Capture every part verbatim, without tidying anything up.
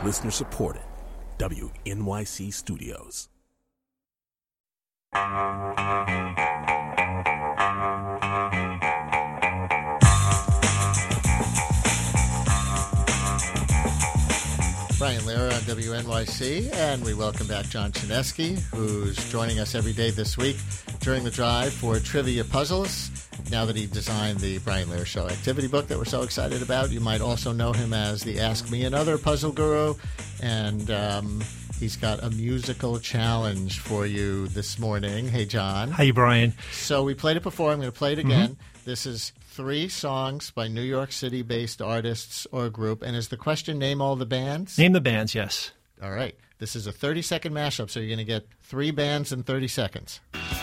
Listener supported. W N Y C Studios. Brian Lehrer on W N Y C, and we welcome back John Chaneski, who's joining us every day this week during the drive for Trivia Puzzles. Now that he designed the Brian Lehrer Show activity book that we're so excited about, you might also know him as the Ask Me Another puzzle guru, and um, he's got a musical challenge for you this morning. Hey, John. Hey, Brian. So we played it before. I'm going to play it again. Mm-hmm. This is three songs by New York City-based artists or group. And is the question, name all the bands? Name the bands, yes. All right. This is a thirty-second mashup, so you're going to get three bands in thirty seconds.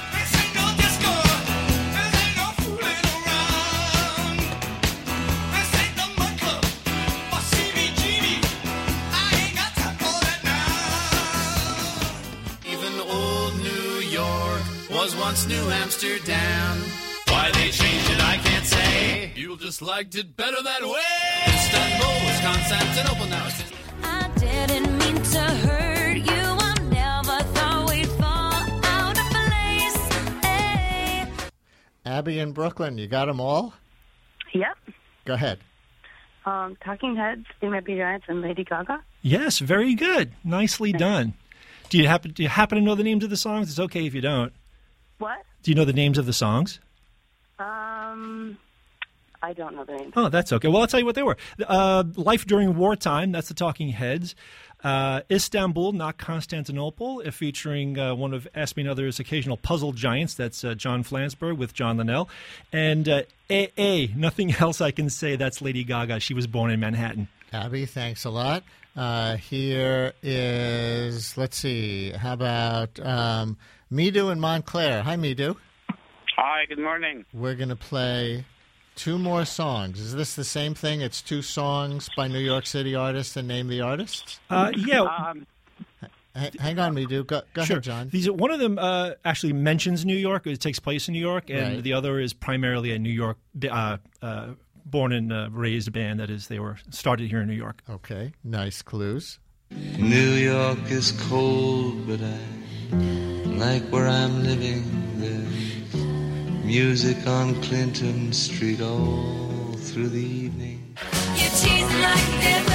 Even old New York was once New Amsterdam. Why they changed it, I can't say. You just liked it better that way. Istanbul was Constantinople, now it's... I didn't mean to hurt you. I never thought we'd fall out of place. Hey. Abby in Brooklyn, you got them all? Yep. Go ahead. Um, Talking Heads, They Might Be Giants, and Lady Gaga. Yes, very good. Nicely done. Do you happen do you happen to know the names of the songs? It's okay if you don't. What? Do you know the names of the songs? Um, I don't know the name. Oh, that's okay. Well, I'll tell you what they were. Uh, Life During Wartime, that's the Talking Heads. Uh, Istanbul, Not Constantinople, uh, featuring uh, one of Ask Me Another's occasional puzzle giants. That's uh, John Flansburgh with John Linnell. And uh, A A, Nothing Else I Can Say, that's Lady Gaga. She was born in Manhattan. Abby, thanks a lot. Uh, here is, let's see, how about um, Midu in Montclair. Hi, Midu. Hi, good morning. We're going to play two more songs. Is this the same thing? It's two songs by New York City artists and name the artists? Uh, yeah. Um, H- hang on, Midu. Go, go Sure. ahead, John. These are, one of them uh, actually mentions New York. It takes place in New York. And Right. the other is primarily a New York, uh, uh, born and uh, raised band. That is, they were started here in New York. Okay, nice clues. New York is cold, but I like where I'm living. There's music on Clinton Street all through the evening. You cheese like ever.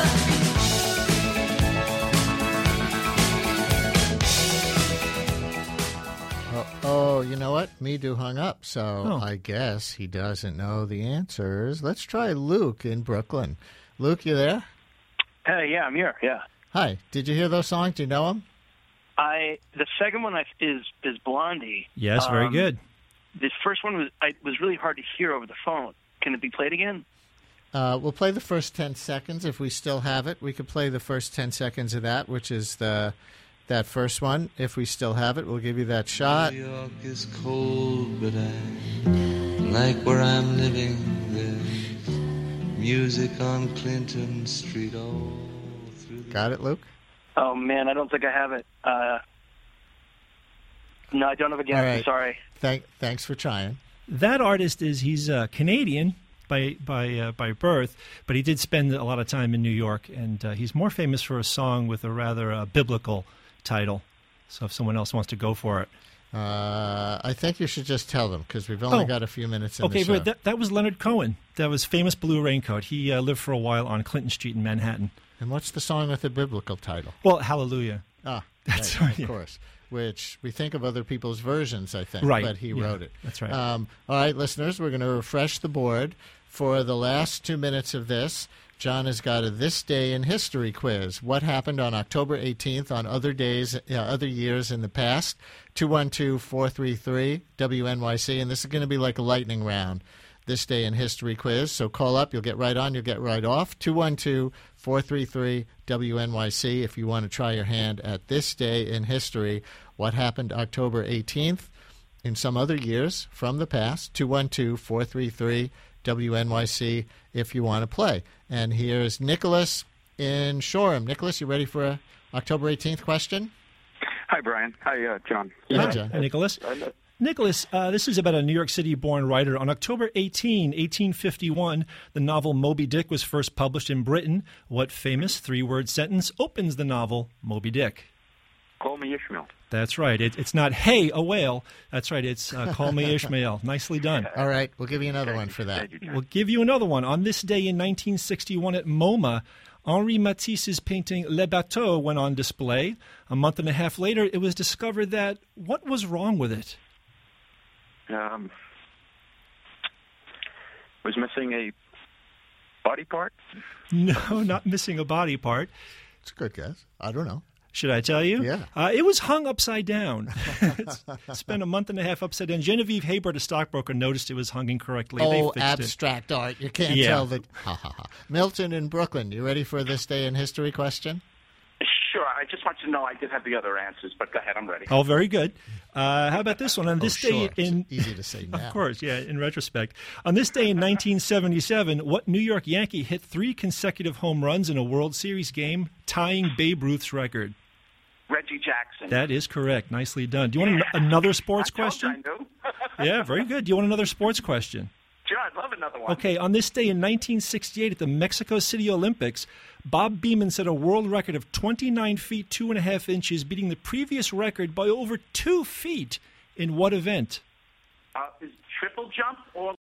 Oh, oh, you know what? Midu hung up, so Oh. I guess he doesn't know the answers. Let's try Luke in Brooklyn. Luke, you there? hey, yeah, I'm here. Yeah, Hi. Did you hear those songs? Do you know them? I the second one I, is is Blondie. Yes, very Um, good. This first one was I, was really hard to hear over the phone. Can it be played again? Uh, we'll play the first ten seconds if we still have it. We could play the first ten seconds of that, which is the that first one. If we still have it, we'll give you that shot. New York is cold, but I like where I'm living. There's music on Clinton Street all through the Got it, Luke? Oh man, I don't think I have it. Uh, no, I don't have it yet. All right. I'm sorry. Thank, thanks for trying. That artist is he's uh, Canadian by by uh, by birth, but he did spend a lot of time in New York, and uh, he's more famous for a song with a rather uh, biblical title. So if someone else wants to go for it, Uh, I think you should just tell them because we've only Oh. got a few minutes in okay. the show. But that that was Leonard Cohen. That was famous Blue Raincoat. He uh, lived for a while on Clinton Street in Manhattan. And what's the song with the biblical title? Well, Hallelujah. Ah, That's right, right, of yeah. course. Which we think of other people's versions, I think. Right, But he yeah, wrote it. that's right. Um, all right, listeners, we're going to refresh the board for the last two minutes of this. John has got a This Day in History quiz. What happened on October eighteenth on other days, uh, other years in the past? two one two, four three three, W N Y C. And this is going to be like a lightning round. This Day in History quiz. So call up. You'll get right on. You'll get right off. two one two, four three three, W N Y C if you want to try your hand at This Day in History. What happened October eighteenth in some other years from the past? two one two, four three three, W N Y C if you want to play. And here's Nicholas in Shoreham. Nicholas, you ready for a October eighteenth question? Hi, Brian. Hi, uh, John. Yeah, John. Hi, Nicholas. Nicholas, uh, this is about a New York City-born writer. On October eighteenth, eighteen fifty-one, the novel Moby Dick was first published in Britain. What famous three-word sentence opens the novel Moby Dick? Call me Ishmael. That's right. It, it's not, hey, a whale. That's right. It's uh, call me Ishmael. Nicely done. All right, we'll give you another one for that. We'll give you another one. On this day in nineteen sixty-one at MoMA, Henri Matisse's painting Les Bateaux went on display. A month and a half later, it was discovered that what was wrong with it? Um, was missing a body part? No, not missing a body part. It's a good guess. I don't know. Should I tell you? Yeah. Uh, it was hung upside down. It's spent a month and a half upside down. Genevieve Haybert, a stockbroker, noticed it was hung incorrectly. They Oh, fixed abstract art. You can't Yeah. tell that. Ha, ha, ha. Milton in Brooklyn, you ready for this day in history question? Sure. I just want you to know I did have the other answers, but go ahead. I'm ready. it. Oh, very good. Uh, how about this one? On this Oh, day sure. in It's easy to say now. Of course, yeah, in retrospect. On this day in nineteen seventy-seven, what New York Yankee hit three consecutive home runs in a World Series game, tying Babe Ruth's record? Reggie Jackson. That is correct. Nicely done. Do you want an- another sports I told question? you I knew. Yeah, very good. Do you want another sports question? Sure, I'd love another one. Okay, on this day in nineteen sixty-eight at the Mexico City Olympics, Bob Beamon set a world record of twenty-nine feet, two and a half inches, beating the previous record by over two feet. In what event? Uh, is triple jump or